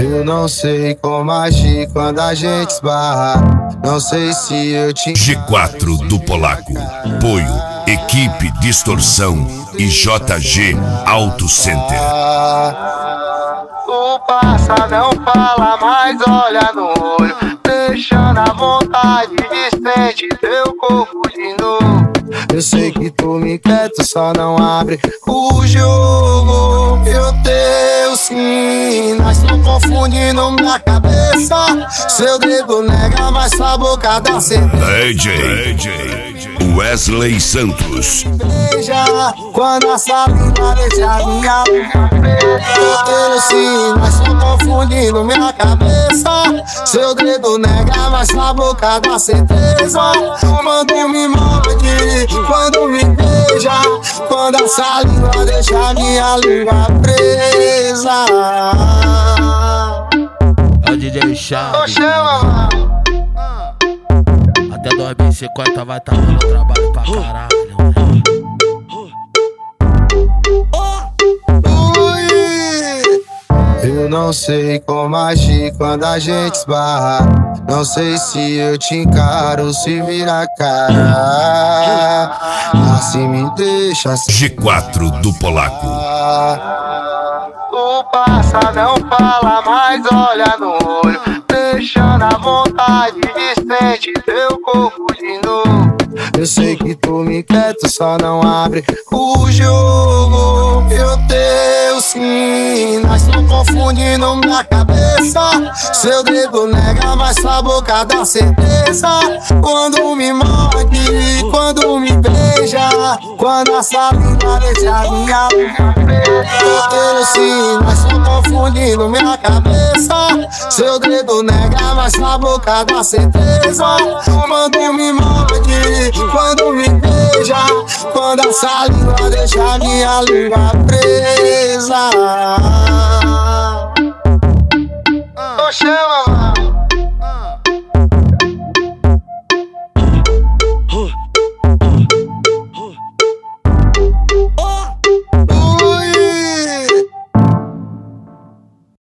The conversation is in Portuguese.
Eu não sei como agir quando a gente esbarra. Não sei se eu te G4 do Polaco. Apoio, Equipe Distorção e JG Auto Center. O passa não fala, mas olha no olho, deixando a vontade de sentir teu corpo de novo. Eu sei que tu me quer, tu só não abre o jogo. Meu Deus, sim, nós tão confundindo minha cabeça. Seu dedo nega, mas sua boca dá certeza. DJ Wesley Santos. Beija quando a saliva deixa minha Meu Deus, sim, nós tão confundindo minha cabeça. Seu dedo nega, mas sua boca dá certeza. Quando me morde, quando me beija, quando a saliva deixa minha língua presa. É o DJ Chave. Até 2050 vai tá dando trabalho pra caralho. Eu não sei como agir quando a gente esbarra. Não sei se eu te encaro, se vira a cara. Assim me deixa assim. G4 do Polaco. O passa não fala, mas olha no olho, deixando a vontade de sentir teu corpo de novo. Eu sei que tu me quer, tu só não abre o jogo. Meu Deus, sim, nós tão confundindo minha cabeça. Seu dedo nega, mas sua boca dá certeza. Quando me morde, quando me beija, quando a saliva deixa minha Meu Deus, sim, nós tão confundindo minha cabeça. Seu dedo nega, mas sua boca dá certeza. Quando me morde, quando me beija, quando a saliva deixa minha língua presa.